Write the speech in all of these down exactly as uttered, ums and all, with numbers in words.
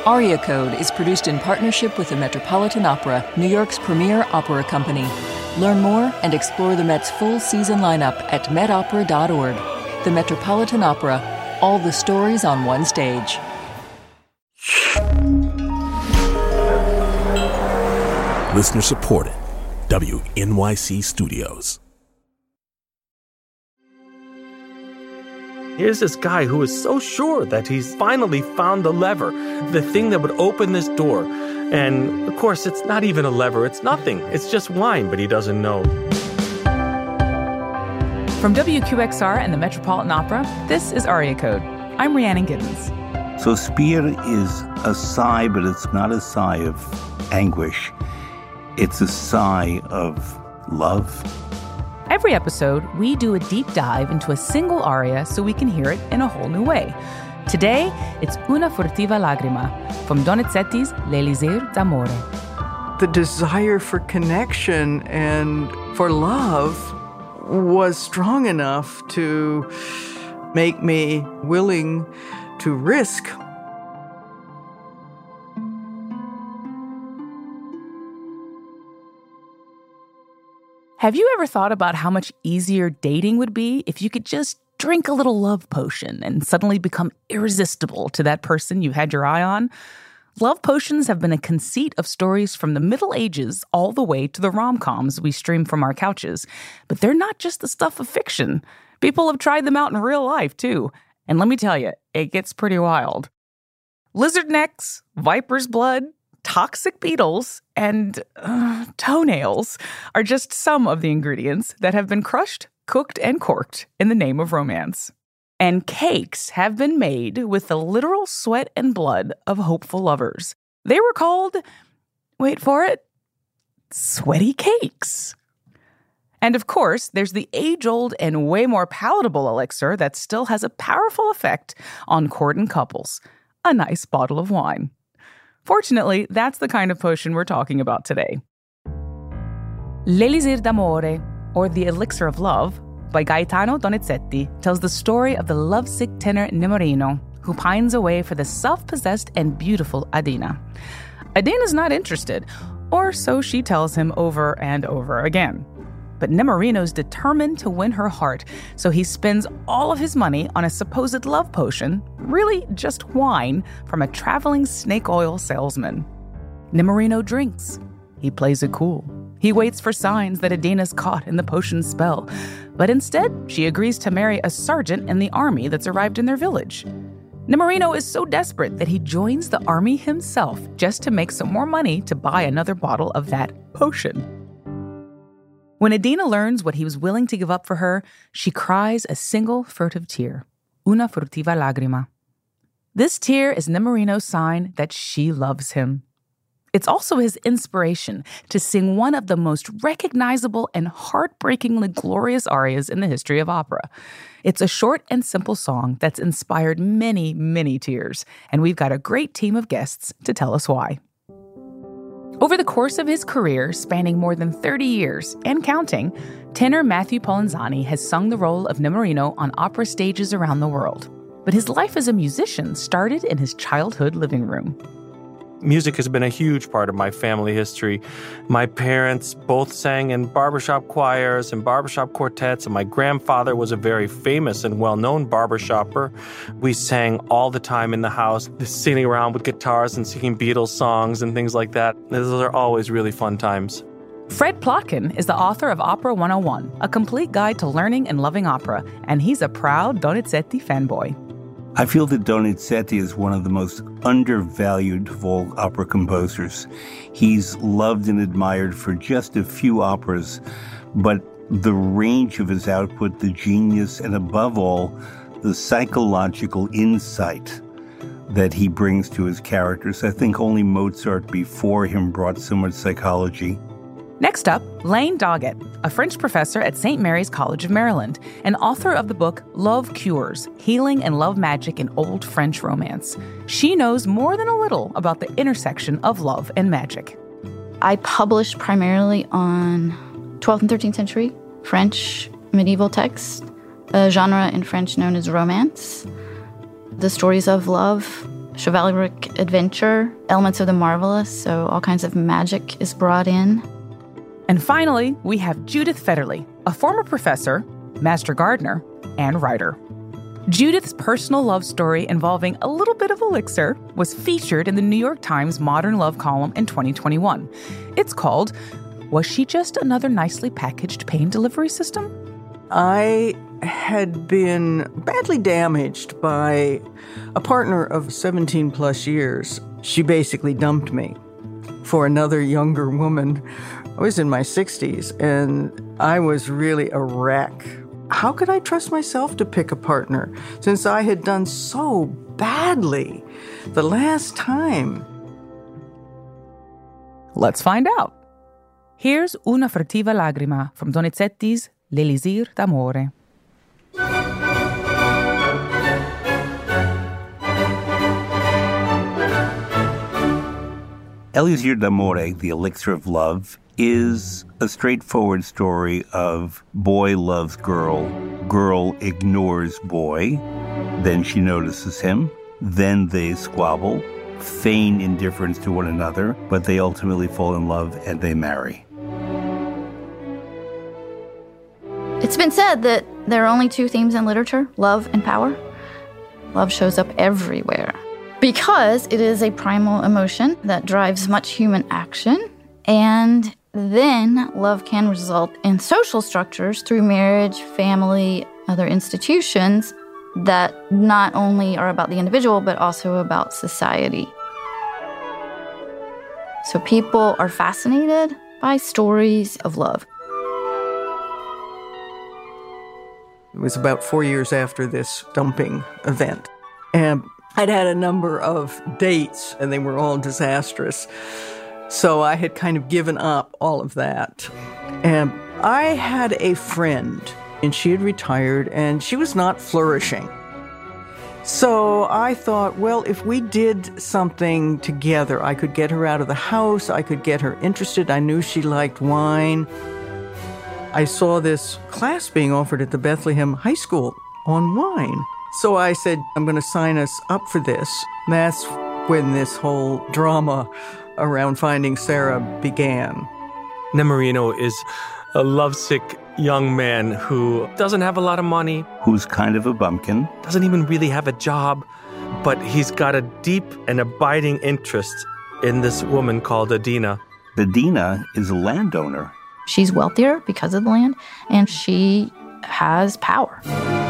Aria Code is produced in partnership with the Metropolitan Opera, New York's premier opera company. Learn more and explore the Met's full season lineup at met opera dot org. The Metropolitan Opera, all the stories on one stage. Listener supported. W N Y C Studios. Here's this guy who is so sure that he's finally found the lever, the thing that would open this door. And, of course, it's not even a lever. It's nothing. It's just wine, but he doesn't know. From W Q X R and the Metropolitan Opera, this is Aria Code. I'm Rhiannon Giddens. Sospir is a sigh, but it's not a sigh of anguish. It's a sigh of love. Every episode, we do a deep dive into a single aria so we can hear it in a whole new way. Today, it's Una furtiva lagrima from Donizetti's L'Elisir d'Amore. The desire for connection and for love was strong enough to make me willing to risk. Have you ever thought about how much easier dating would be if you could just drink a little love potion and suddenly become irresistible to that person you had your eye on? Love potions have been a conceit of stories from the Middle Ages all the way to the rom-coms we stream from our couches. But they're not just the stuff of fiction. People have tried them out in real life, too. And let me tell you, it gets pretty wild. Lizard necks, viper's blood, toxic beetles, and uh, toenails are just some of the ingredients that have been crushed, cooked, and corked in the name of romance. And cakes have been made with the literal sweat and blood of hopeful lovers. They were called, wait for it, sweaty cakes. And of course, there's the age-old and way more palatable elixir that still has a powerful effect on courting couples, a nice bottle of wine. Fortunately, that's the kind of potion we're talking about today. L'Elisir d'Amore, or The Elixir of Love, by Gaetano Donizetti, tells the story of the lovesick tenor Nemorino, who pines away for the self-possessed and beautiful Adina. Adina's not interested, or so she tells him over and over again. But Nemorino's determined to win her heart, so he spends all of his money on a supposed love potion, really just wine, from a traveling snake oil salesman. Nemorino drinks. He plays it cool. He waits for signs that Adina's caught in the potion's spell. But instead, she agrees to marry a sergeant in the army that's arrived in their village. Nemorino is so desperate that he joins the army himself just to make some more money to buy another bottle of that potion. When Adina learns what he was willing to give up for her, she cries a single furtive tear, una furtiva lagrima. This tear is Nemorino's sign that she loves him. It's also his inspiration to sing one of the most recognizable and heartbreakingly glorious arias in the history of opera. It's a short and simple song that's inspired many, many tears, and we've got a great team of guests to tell us why. Over the course of his career, spanning more than thirty years and counting, tenor Matthew Polenzani has sung the role of Nemorino on opera stages around the world. But his life as a musician started in his childhood living room. Music has been a huge part of my family history. My parents both sang in barbershop choirs and barbershop quartets, and my grandfather was a very famous and well-known barbershopper. We sang all the time in the house, sitting around with guitars and singing Beatles songs and things like that. Those are always really fun times. Fred Plotkin is the author of Opera one oh one, a complete guide to learning and loving opera, and he's a proud Donizetti fanboy. I feel that Donizetti is one of the most undervalued of all opera composers. He's loved and admired for just a few operas, but the range of his output, the genius, and above all, the psychological insight that he brings to his characters. I think only Mozart before him brought so much psychology. Next up, Lane Doggett, a French professor at Saint Mary's College of Maryland and author of the book Love Cures, Healing and Love Magic in Old French Romance. She knows more than a little about the intersection of love and magic. I published primarily on twelfth and thirteenth century French medieval texts, a genre in French known as romance, the stories of love chivalric adventure, elements of the marvelous, so all kinds of magic is brought in. And finally, we have Judith Federle, a former professor, master gardener, and writer. Judith's personal love story involving a little bit of elixir was featured in the New York Times Modern Love column in twenty twenty-one. It's called, Was She Just Another Nicely Packaged Pain Delivery System? I had been badly damaged by a partner of seventeen plus years. She basically dumped me for another younger woman. I was in my sixties, and I was really a wreck. How could I trust myself to pick a partner since I had done so badly the last time? Let's find out. Here's Una furtiva lagrima from Donizetti's L'Elisir d'amore. Elisir d'amore, The Elixir of Love, is a straightforward story of boy loves girl, girl ignores boy, then she notices him, then they squabble, feign indifference to one another, but they ultimately fall in love and they marry. It's been said that there are only two themes in literature, love and power. Love shows up everywhere because it is a primal emotion that drives much human action, and then love can result in social structures through marriage, family, other institutions that not only are about the individual, but also about society. So people are fascinated by stories of love. It was about four years after this dumping event. And I'd had a number of dates, and they were all disastrous. So I had kind of given up all of that. And I had a friend, and she had retired, and she was not flourishing. So I thought, well, if we did something together, I could get her out of the house, I could get her interested. I knew she liked wine. I saw this class being offered at the Bethlehem High School on wine. So I said, I'm going to sign us up for this. And that's when this whole drama around finding Sarah began. Nemorino is a lovesick young man who doesn't have a lot of money. Who's kind of a bumpkin. Doesn't even really have a job, but he's got a deep and abiding interest in this woman called Adina. Adina is a landowner. She's wealthier because of the land, and she has power.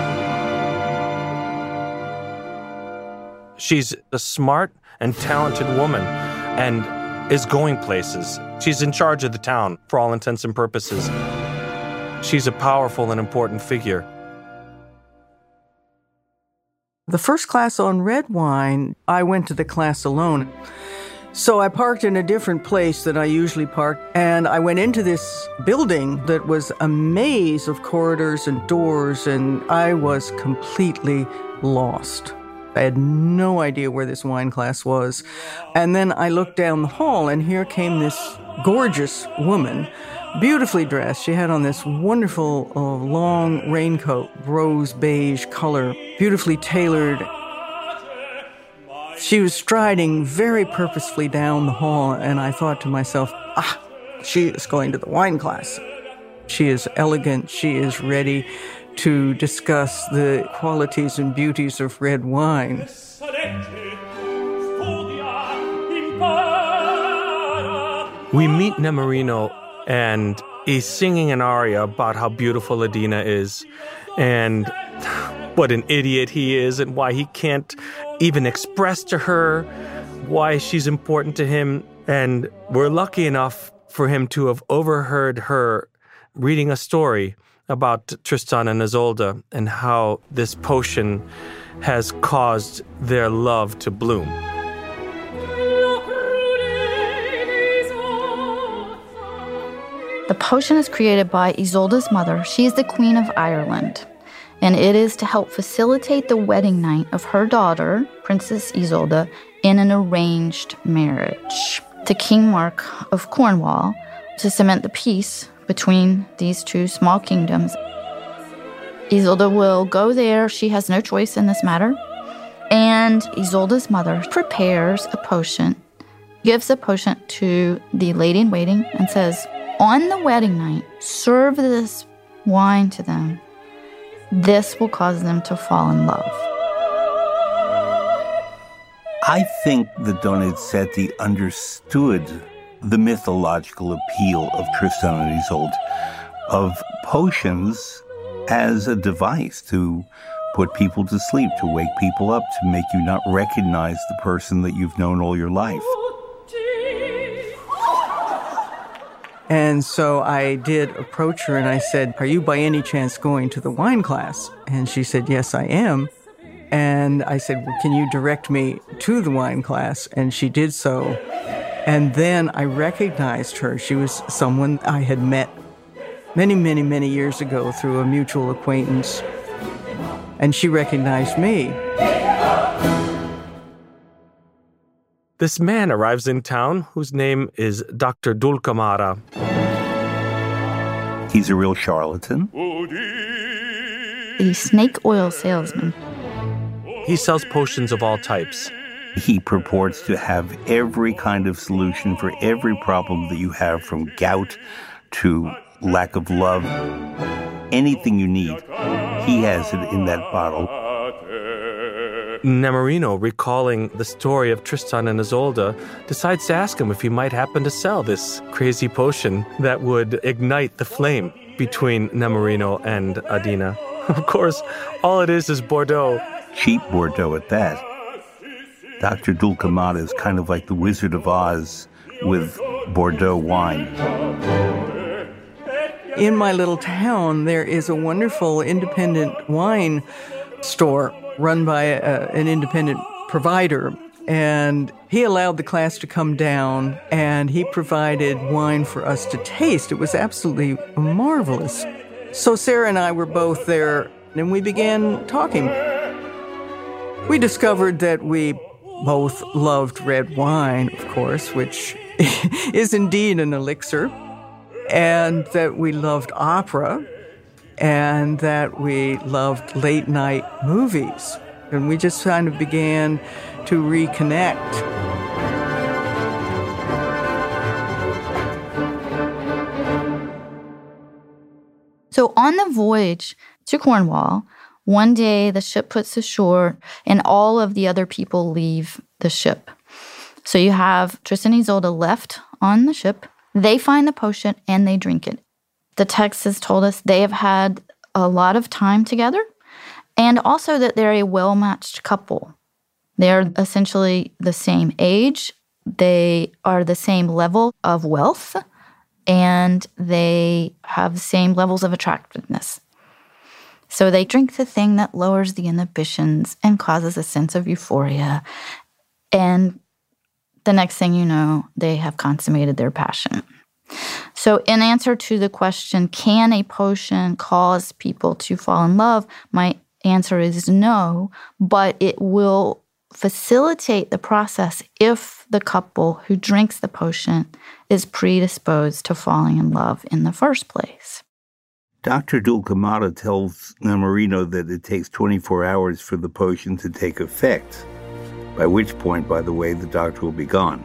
She's a smart and talented woman and is going places. She's in charge of the town for all intents and purposes. She's a powerful and important figure. The first class on red wine, I went to the class alone. So I parked in a different place than I usually park, and I went into this building that was a maze of corridors and doors, and I was completely lost. I had no idea where this wine class was. And then I looked down the hall, and here came this gorgeous woman, beautifully dressed. She had on this wonderful uh, long raincoat, rose beige color, beautifully tailored. She was striding very purposefully down the hall, and I thought to myself, ah, she is going to the wine class. She is elegant. She is ready to discuss the qualities and beauties of red wine. We meet Nemorino, and he's singing an aria about how beautiful Adina is, and what an idiot he is, and why he can't even express to her why she's important to him. And we're lucky enough for him to have overheard her reading a story about Tristan and Isolde and how this potion has caused their love to bloom. The potion is created by Isolde's mother. She is the Queen of Ireland, and it is to help facilitate the wedding night of her daughter, Princess Isolde, in an arranged marriage to King Mark of Cornwall to cement the peace between these two small kingdoms. Isolde will go there. She has no choice in this matter. And Isolde's mother prepares a potion, gives the potion to the lady-in-waiting and says, on the wedding night, serve this wine to them. This will cause them to fall in love. I think that Donizetti understood the mythological appeal of Tristan and Isolde, of potions as a device to put people to sleep, to wake people up, to make you not recognize the person that you've known all your life. And so I did approach her and I said, are you by any chance going to the wine class? And she said, yes, I am. And I said, well, can you direct me to the wine class? And she did so. And then I recognized her. She was someone I had met many, many, many years ago through a mutual acquaintance. And she recognized me. This man arrives in town whose name is Doctor Dulcamara. He's a real charlatan. A snake oil salesman. He sells potions of all types. He purports to have every kind of solution for every problem that you have, from gout to lack of love. Anything you need, he has it in that bottle. Nemorino, recalling the story of Tristan and Isolde, decides to ask him if he might happen to sell this crazy potion that would ignite the flame between Nemorino and Adina. Of course, all it is is Bordeaux. Cheap Bordeaux at that. Doctor Dulcamara is kind of like the Wizard of Oz with Bordeaux wine. In my little town, there is a wonderful independent wine store run by a, an independent provider. And he allowed the class to come down, and he provided wine for us to taste. It was absolutely marvelous. So Sarah and I were both there, and we began talking. We discovered that we both loved red wine, of course, which is indeed an elixir, and that we loved opera, and that we loved late-night movies. And we just kind of began to reconnect. So on the voyage to Cornwall, one day the ship puts to shore and all of the other people leave the ship. So you have Tristan and Isolde left on the ship. They find the potion and they drink it. The text has told us they have had a lot of time together, and also that they're a well-matched couple. They're essentially the same age, they are the same level of wealth, and they have the same levels of attractiveness. So they drink the thing that lowers the inhibitions and causes a sense of euphoria. And the next thing you know, they have consummated their passion. So in answer to the question, can a potion cause people to fall in love? My answer is no, but it will facilitate the process if the couple who drinks the potion is predisposed to falling in love in the first place. Doctor Dulcamara tells Nemorino that it takes twenty-four hours for the potion to take effect, by which point, by the way, the doctor will be gone.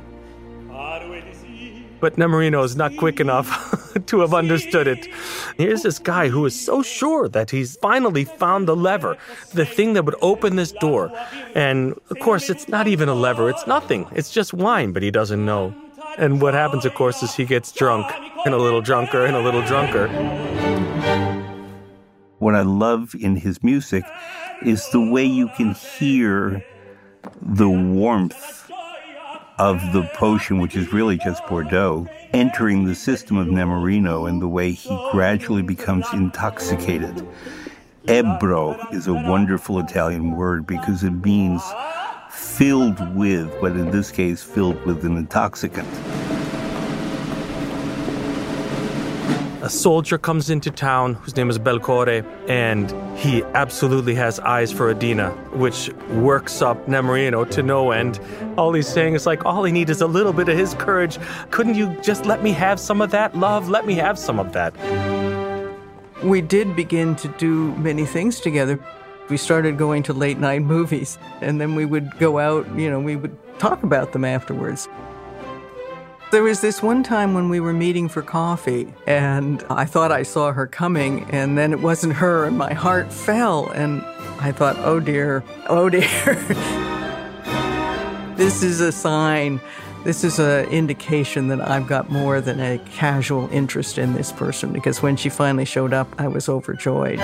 But Nemorino is not quick enough to have understood it. Here's this guy who is so sure that he's finally found the lever, the thing that would open this door. And, of course, it's not even a lever. It's nothing. It's just wine, but he doesn't know. And what happens, of course, is he gets drunk, and a little drunker, and a little drunker. What I love in his music is the way you can hear the warmth of the potion, which is really just Bordeaux, entering the system of Nemorino, and the way he gradually becomes intoxicated. Ebbro is a wonderful Italian word because it means filled with, but in this case, filled with an intoxicant. A soldier comes into town whose name is Belcore, and he absolutely has eyes for Adina, which works up Nemorino to no end. All he's saying is like, all I need is a little bit of his courage. Couldn't you just let me have some of that, love? Let me have some of that. We did begin to do many things together. We started going to late night movies, and then we would go out, you know, we would talk about them afterwards. There was this one time when we were meeting for coffee, and I thought I saw her coming, and then it wasn't her, and my heart fell, and I thought, oh dear, oh dear. This is a sign, this is an indication that I've got more than a casual interest in this person, because when she finally showed up, I was overjoyed.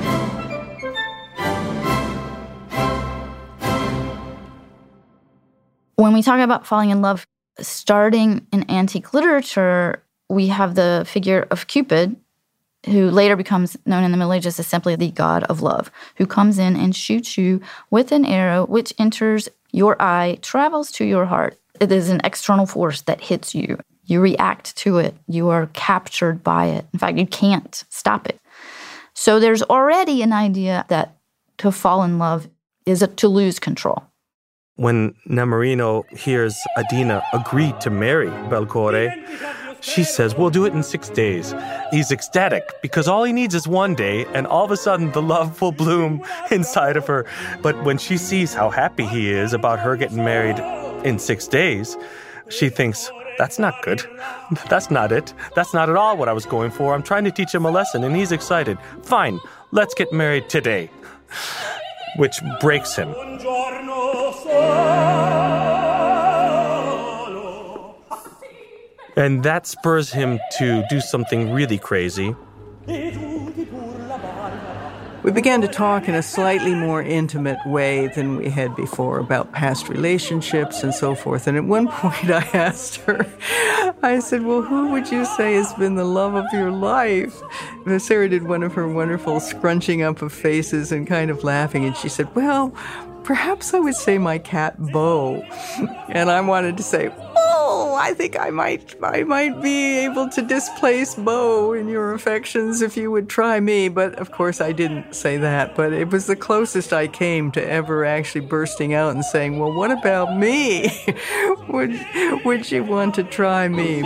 When we talk about falling in love, starting in antique literature, we have the figure of Cupid, who later becomes known in the Middle Ages as simply the god of love, who comes in and shoots you with an arrow which enters your eye, travels to your heart. It is an external force that hits you. You react to it. You are captured by it. In fact, you can't stop it. So there's already an idea that to fall in love is a, to lose control. When Nemorino hears Adina agreed to marry Belcore, she says, we'll do it in six days. He's ecstatic because all he needs is one day, and all of a sudden the love will bloom inside of her. But when she sees how happy he is about her getting married in six days, she thinks, that's not good. That's not it. That's not at all what I was going for. I'm trying to teach him a lesson, and he's excited. Fine, let's get married today. Which breaks him. And that spurs him to do something really crazy. We began to talk in a slightly more intimate way than we had before about past relationships and so forth. And at one point I asked her, I said, well, who would you say has been the love of your life? And Sarah did one of her wonderful scrunching up of faces and kind of laughing. And she said, well, perhaps I would say my cat, Bo. And I wanted to say, oh, I think I might I might be able to displace Bo in your affections if you would try me. But, of course, I didn't say that. But it was the closest I came to ever actually bursting out and saying, well, what about me? would, would you want to try me?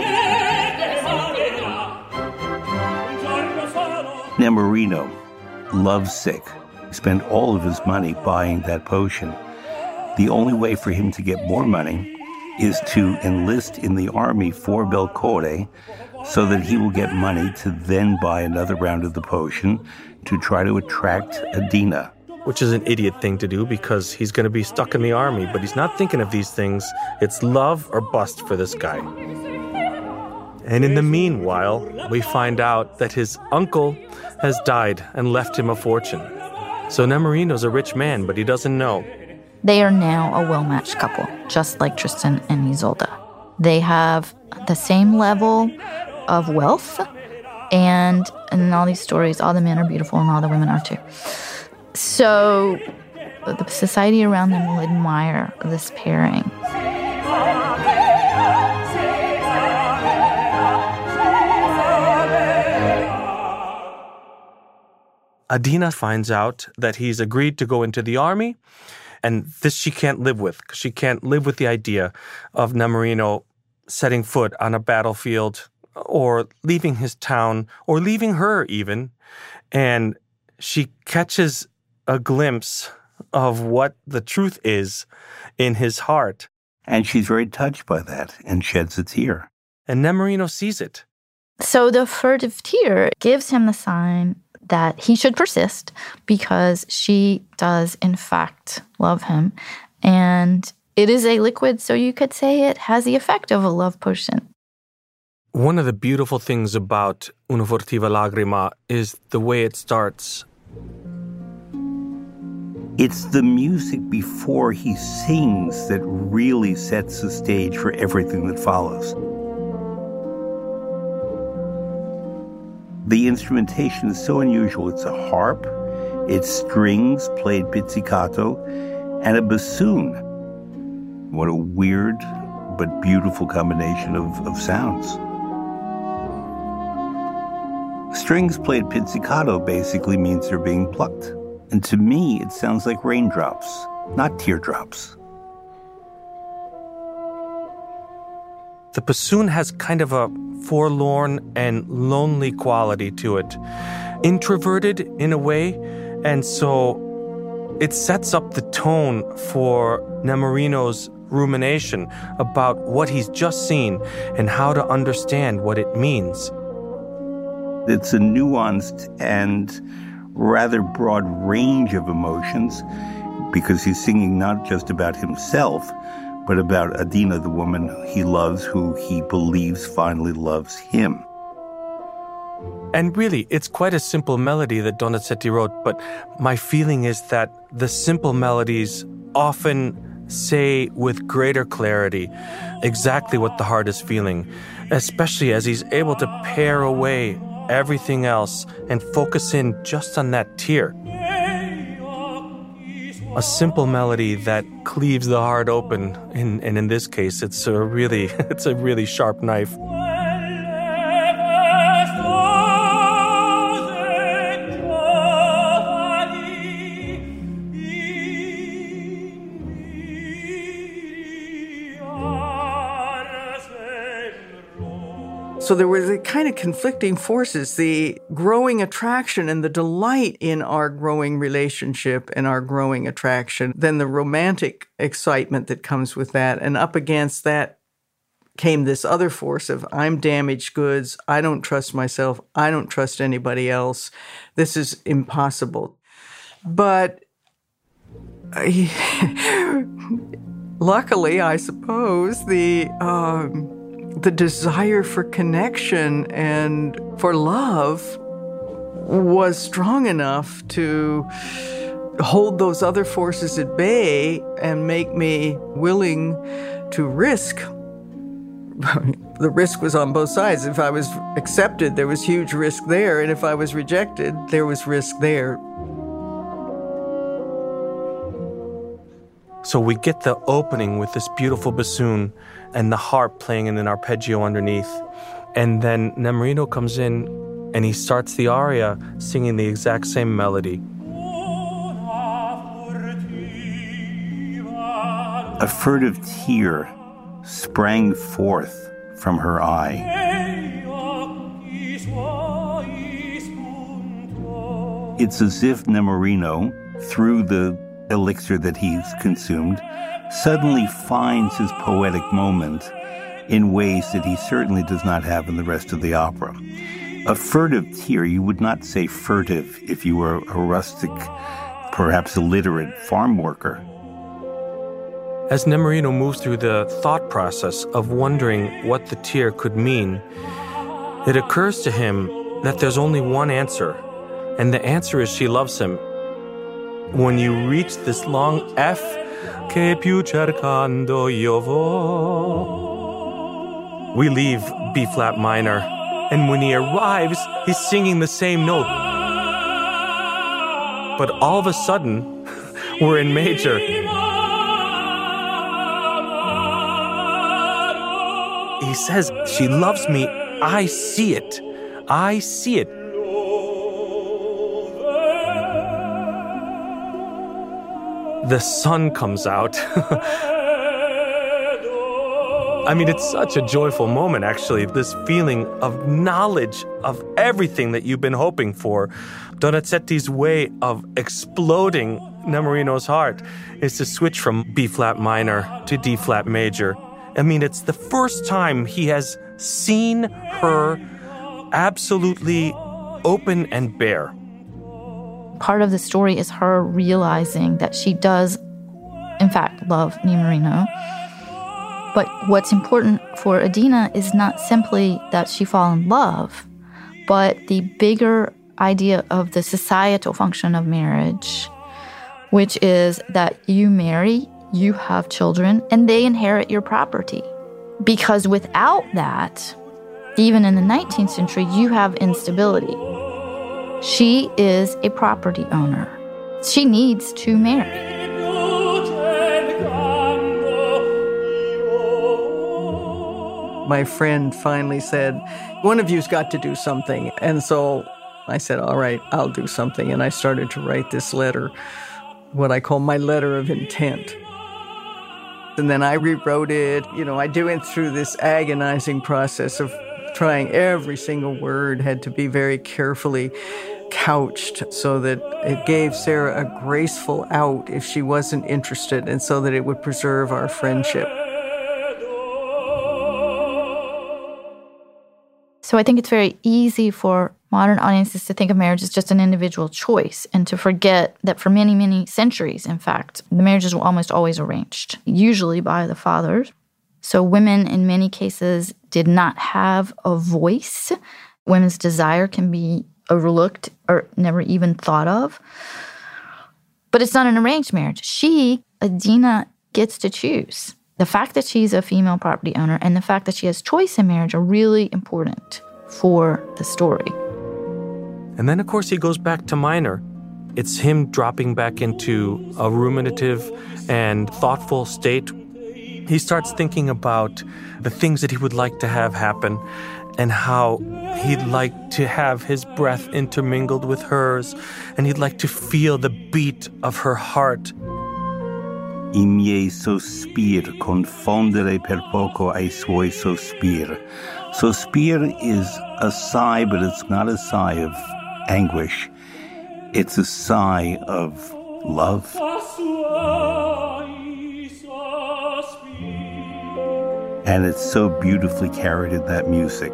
Nemorino, lovesick, spent all of his money buying that potion. The only way for him to get more money is to enlist in the army for Belcore so that he will get money to then buy another round of the potion to try to attract Adina. Which is an idiot thing to do because he's going to be stuck in the army, but he's not thinking of these things. It's love or bust for this guy. And in the meanwhile, we find out that his uncle has died and left him a fortune. So Nemorino's a rich man, but he doesn't know. They are now a well-matched couple, just like Tristan and Isolde. They have the same level of wealth, and in all these stories, all the men are beautiful and all the women are too. So the society around them will admire this pairing. Adina finds out that he's agreed to go into the army, and this she can't live with, because she can't live with the idea of Nemorino setting foot on a battlefield or leaving his town or leaving her even. And she catches a glimpse of what the truth is in his heart. And she's very touched by that and sheds a tear. And Nemorino sees it. So the furtive tear gives him the sign that he should persist because she does, in fact, love him. And it is a liquid, so you could say it has the effect of a love potion. One of the beautiful things about Una Furtiva Lagrima is the way it starts. It's the music before he sings that really sets the stage for everything that follows. The instrumentation is so unusual. It's a harp, it's strings played pizzicato, and a bassoon. What a weird but beautiful combination of, of sounds. Strings played pizzicato basically means they're being plucked. And to me, it sounds like raindrops, not teardrops. The bassoon has kind of a forlorn and lonely quality to it. Introverted in a way, and so it sets up the tone for Nemorino's rumination about what he's just seen and how to understand what it means. It's a nuanced and rather broad range of emotions because he's singing not just about himself, but about Adina, the woman he loves, who he believes finally loves him. And really, it's quite a simple melody that Donizetti wrote, but my feeling is that the simple melodies often say with greater clarity exactly what the heart is feeling, especially as he's able to pare away everything else and focus in just on that tear. A simple melody that cleaves the heart open, and, and in this case, it's a really, it's a really sharp knife. So there was a kind of conflicting forces, the growing attraction and the delight in our growing relationship and our growing attraction, then the romantic excitement that comes with that. And up against that came this other force of I'm damaged goods, I don't trust myself, I don't trust anybody else, this is impossible. But I, luckily, I suppose, the... Um, The desire for connection and for love was strong enough to hold those other forces at bay and make me willing to risk. The risk was on both sides. If I was accepted, there was huge risk there, and if I was rejected, there was risk there. So we get the opening with this beautiful bassoon and the harp playing in an arpeggio underneath. And then Nemorino comes in and he starts the aria singing the exact same melody. A furtive tear sprang forth from her eye. It's as if Nemorino, through the elixir that he's consumed, suddenly finds his poetic moment in ways that he certainly does not have in the rest of the opera. A furtive tear, you would not say furtive if you were a rustic, perhaps illiterate farm worker. As Nemorino moves through the thought process of wondering what the tear could mean, it occurs to him that there's only one answer, and the answer is she loves him. When you reach this long F, che più cercando io vo, we leave B flat minor, and when he arrives, he's singing the same note. But all of a sudden, we're in major. He says, she loves me, I see it, I see it. The sun comes out. I mean, it's such a joyful moment, actually, this feeling of knowledge of everything that you've been hoping for. Donizetti's way of exploding Nemorino's heart is to switch from B-flat minor to D-flat major. I mean, it's the first time he has seen her absolutely open and bare. Part of the story is her realizing that she does, in fact, love Nemorino. But what's important for Adina is not simply that she fall in love, but the bigger idea of the societal function of marriage, which is that you marry, you have children, and they inherit your property. Because without that, even in the nineteenth century, you have instability. She is a property owner. She needs to marry. My friend finally said, one of you's got to do something. And so I said, all right, I'll do something. And I started to write this letter, what I call my letter of intent. And then I rewrote it. You know, I went through this agonizing process of trying every single word, had to be very carefully couched so that it gave Sarah a graceful out if she wasn't interested, and so that it would preserve our friendship. So I think it's very easy for modern audiences to think of marriage as just an individual choice and to forget that for many, many centuries, in fact, the marriages were almost always arranged, usually by the fathers. So women, in many cases, did not have a voice. Women's desire can be overlooked or never even thought of. But it's not an arranged marriage. She, Adina, gets to choose. The fact that she's a female property owner and the fact that she has choice in marriage are really important for the story. And then, of course, he goes back to Minor. It's him dropping back into a ruminative and thoughtful state. He starts thinking about the things that he would like to have happen and how he'd like to have his breath intermingled with hers, and he'd like to feel the beat of her heart. I miei sospir confondere per poco ai suoi sospir. Sospir is a sigh, but it's not a sigh of anguish. It's a sigh of love. And it's so beautifully carried in that music.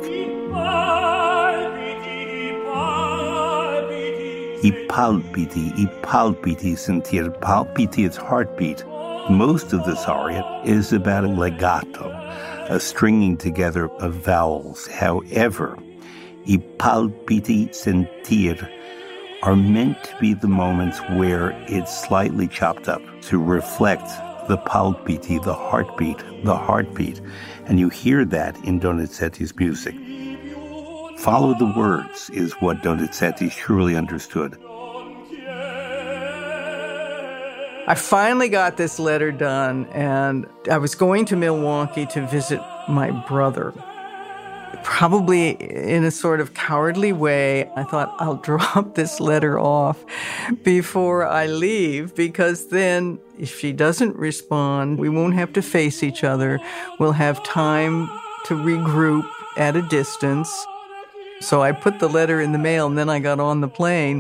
I palpiti, I palpiti sentir. Palpiti is heartbeat. Most of this aria is about a legato, a stringing together of vowels. However, I palpiti sentir are meant to be the moments where it's slightly chopped up to reflect the palpiti, the heartbeat, the heartbeat. And you hear that in Donizetti's music. Follow the words is what Donizetti truly understood. I finally got this letter done, and I was going to Milwaukee to visit my brother. Probably in a sort of cowardly way, I thought I'll drop this letter off before I leave, because then if she doesn't respond, we won't have to face each other. We'll have time to regroup at a distance. So I put the letter in the mail, and then I got on the plane.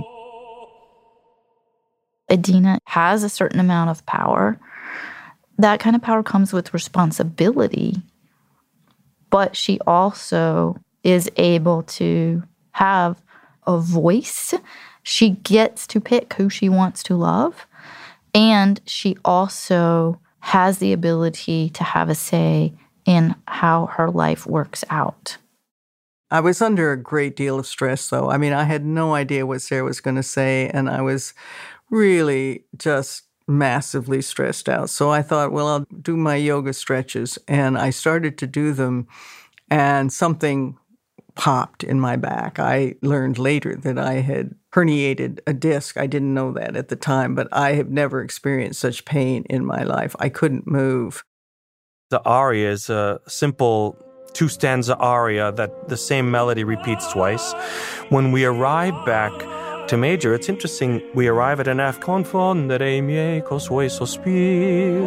Adina has a certain amount of power. That kind of power comes with responsibility. But she also is able to have a voice. She gets to pick who she wants to love. And she also has the ability to have a say in how her life works out. I was under a great deal of stress, though. I mean, I had no idea what Sarah was going to say, and I was really just massively stressed out. So I thought, well, I'll do my yoga stretches. And I started to do them, and something popped in my back. I learned later that I had herniated a disc. I didn't know that at the time, but I have never experienced such pain in my life. I couldn't move. The aria is a simple two-stanza aria that the same melody repeats twice. When we arrive back to major, it's interesting, we arrive at an F. Confondere i miei co suoi sospir.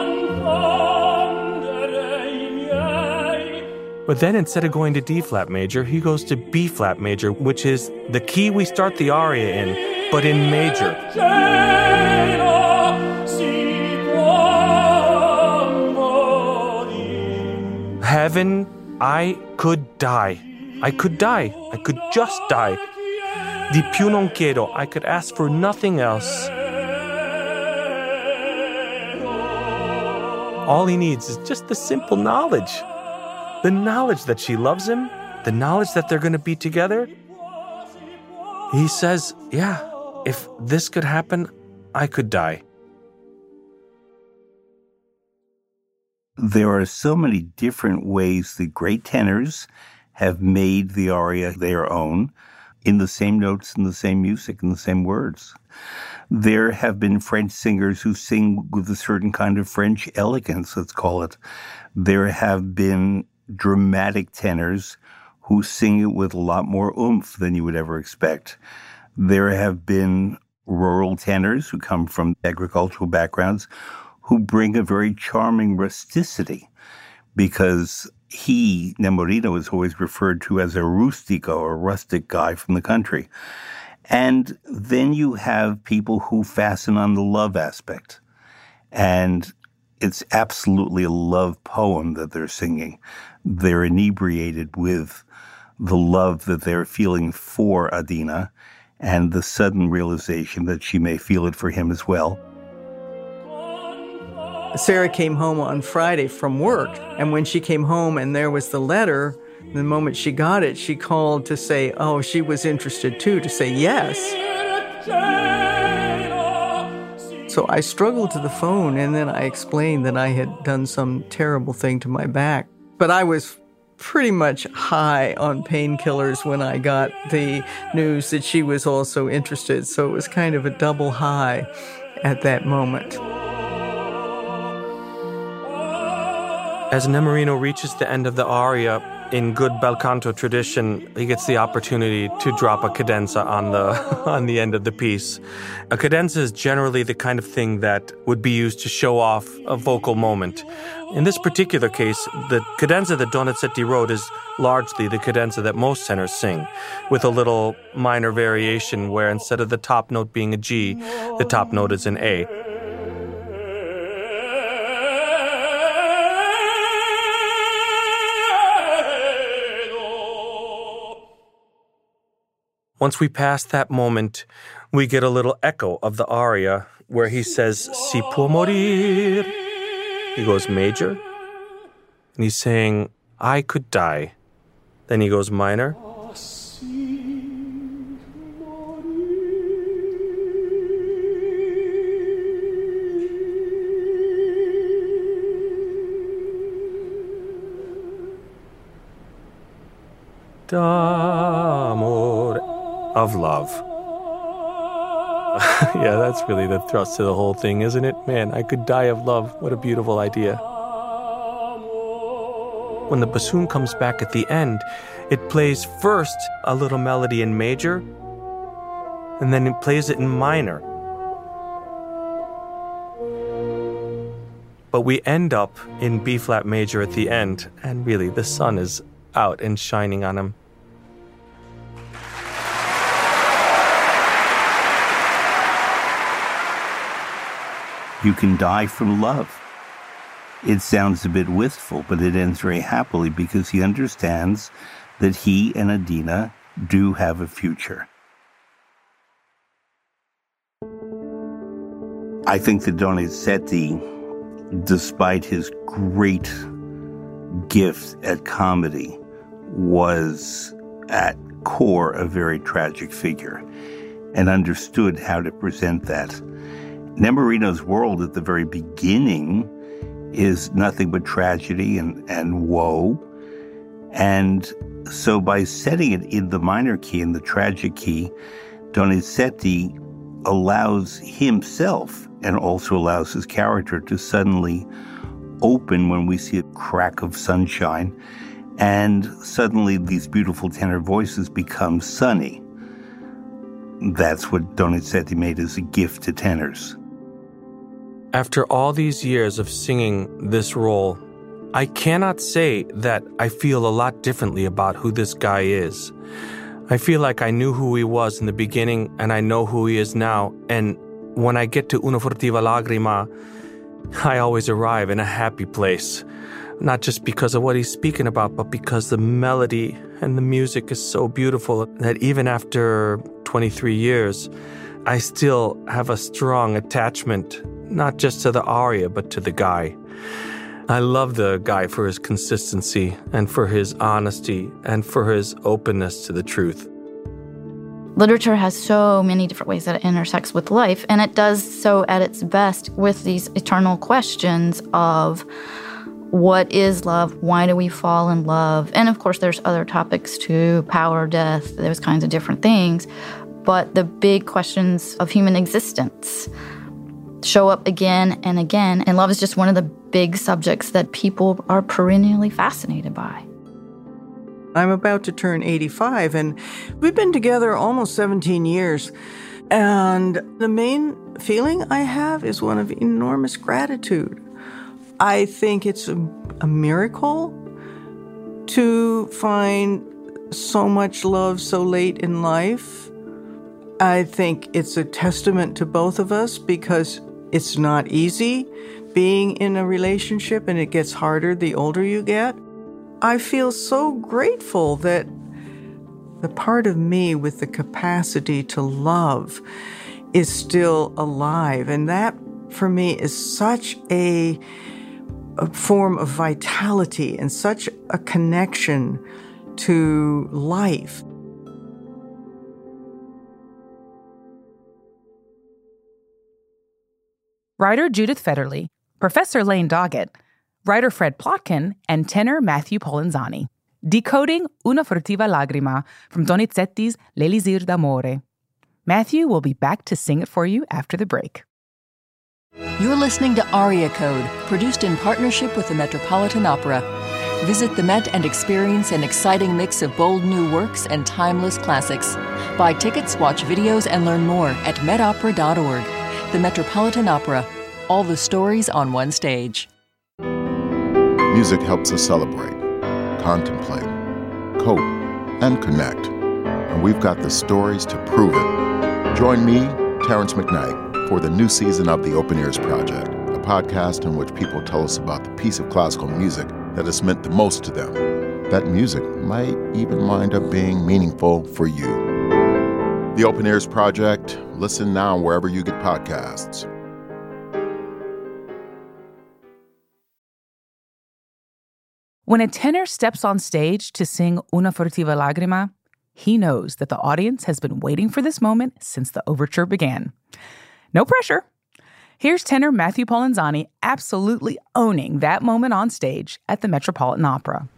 But then instead of going to D-flat major, he goes to B-flat major, which is the key we start the aria in, but in major. Heaven, I could die. I could die. I could just die. Di più non chiedo. I could ask for nothing else. All he needs is just the simple knowledge. The knowledge that she loves him, the knowledge that they're going to be together. He says, yeah, if this could happen, I could die. There are so many different ways that great tenors have made the aria their own, in the same notes, in the same music, in the same words. There have been French singers who sing with a certain kind of French elegance, let's call it. There have been dramatic tenors who sing it with a lot more oomph than you would ever expect. There have been rural tenors who come from agricultural backgrounds who bring a very charming rusticity, because he, Nemorino, is always referred to as a rustico, or rustic guy from the country. And then you have people who fasten on the love aspect. And it's absolutely a love poem that they're singing. They're inebriated with the love that they're feeling for Adina and the sudden realization that she may feel it for him as well. Sarah came home on Friday from work, and when she came home and there was the letter, the moment she got it, she called to say, oh, she was interested too, to say yes. So I struggled to the phone, and then I explained that I had done some terrible thing to my back. But I was pretty much high on painkillers when I got the news that she was also interested, so it was kind of a double high at that moment. As Nemorino reaches the end of the aria, in good bel canto tradition, he gets the opportunity to drop a cadenza on the on the end of the piece. A cadenza is generally the kind of thing that would be used to show off a vocal moment. In this particular case, the cadenza that Donizetti wrote is largely the cadenza that most tenors sing, with a little minor variation where instead of the top note being a G, the top note is an A. Once we pass that moment, we get a little echo of the aria where he says, si può morir. He goes major, and he's saying, I could die. Then he goes minor. D'amore. Of love. Yeah, that's really the thrust to the whole thing, isn't it? Man, I could die of love. What a beautiful idea. When the bassoon comes back at the end, it plays first a little melody in major, and then it plays it in minor. But we end up in B-flat major at the end, and really, the sun is out and shining on him. You can die from love. It sounds a bit wistful, but it ends very happily because he understands that he and Adina do have a future. I think that Donizetti, despite his great gift at comedy, was at core a very tragic figure and understood how to present that. Nemorino's world at the very beginning is nothing but tragedy and, and woe. And so by setting it in the minor key, in the tragic key, Donizetti allows himself and also allows his character to suddenly open when we see a crack of sunshine. And suddenly these beautiful tenor voices become sunny. That's what Donizetti made as a gift to tenors. After all these years of singing this role, I cannot say that I feel a lot differently about who this guy is. I feel like I knew who he was in the beginning, and I know who he is now. And when I get to Una furtiva lagrima, I always arrive in a happy place. Not just because of what he's speaking about, but because the melody and the music is so beautiful that even after twenty-three years, I still have a strong attachment, not just to the aria, but to the guy. I love the guy for his consistency and for his honesty and for his openness to the truth. Literature has so many different ways that it intersects with life, and it does so at its best with these eternal questions of what is love? Why do we fall in love? And of course, there's other topics too, power, death, those kinds of different things. But the big questions of human existence show up again and again. And love is just one of the big subjects that people are perennially fascinated by. I'm about to turn eighty-five, and we've been together almost seventeen years. And the main feeling I have is one of enormous gratitude. I think it's a, a miracle to find so much love so late in life. I think it's a testament to both of us because it's not easy being in a relationship, and it gets harder the older you get. I feel so grateful that the part of me with the capacity to love is still alive. And that, for me, is such a, a form of vitality and such a connection to life. Writer Judith Federle, Professor Lane Doggett, writer Fred Plotkin, and tenor Matthew Polenzani, decoding Una furtiva lagrima from Donizetti's L'Elisir d'amore. Matthew will be back to sing it for you after the break. You're listening to Aria Code, produced in partnership with the Metropolitan Opera. Visit the Met and experience an exciting mix of bold new works and timeless classics. Buy tickets, watch videos, and learn more at met opera dot org. The Metropolitan Opera. All the stories on one stage. Music helps us celebrate, contemplate, cope, and connect. And we've got the stories to prove it. Join me, Terrence McKnight, for the new season of the Open Ears Project, a podcast in which people tell us about the piece of classical music that has meant the most to them. That music might even wind up being meaningful for you. The Open Ears Project. Listen now wherever you get podcasts. When a tenor steps on stage to sing Una furtiva lagrima, he knows that the audience has been waiting for this moment since the overture began. No pressure. Here's tenor Matthew Polenzani absolutely owning that moment on stage at the Metropolitan Opera.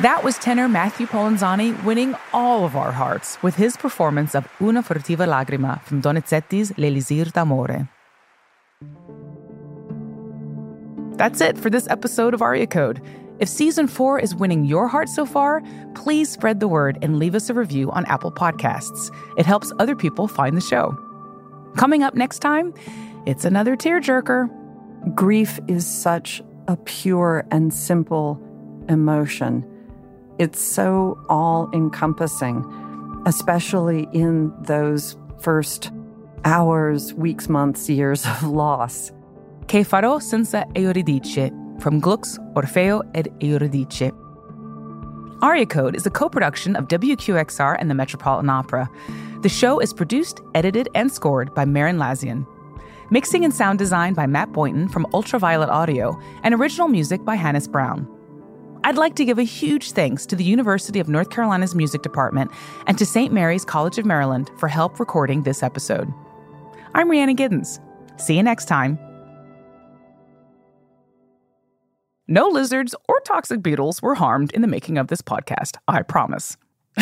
That was tenor Matthew Polenzani winning all of our hearts with his performance of Una furtiva lagrima from Donizetti's L'Elisir d'Amore. That's it for this episode of Aria Code. If season four is winning your heart so far, please spread the word and leave us a review on Apple Podcasts. It helps other people find the show. Coming up next time, it's another tearjerker. Grief is such a pure and simple emotion. It's so all-encompassing, especially in those first hours, weeks, months, years of loss. Che farò senza Euridice, from Gluck's Orfeo ed Euridice. Aria Code is a co-production of W Q X R and the Metropolitan Opera. The show is produced, edited, and scored by Marin Lazian. Mixing and sound design by Matt Boynton from Ultraviolet Audio, and original music by Hannes Brown. I'd like to give a huge thanks to the University of North Carolina's Music Department and to Saint Mary's College of Maryland for help recording this episode. I'm Rhiannon Giddens. See you next time. No lizards or toxic beetles were harmed in the making of this podcast, I promise.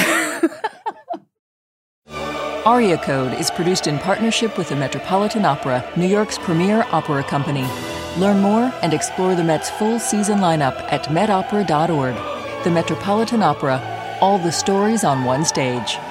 Aria Code is produced in partnership with the Metropolitan Opera, New York's premier opera company. Learn more and explore the Met's full season lineup at met opera dot org. The Metropolitan Opera, all the stories on one stage.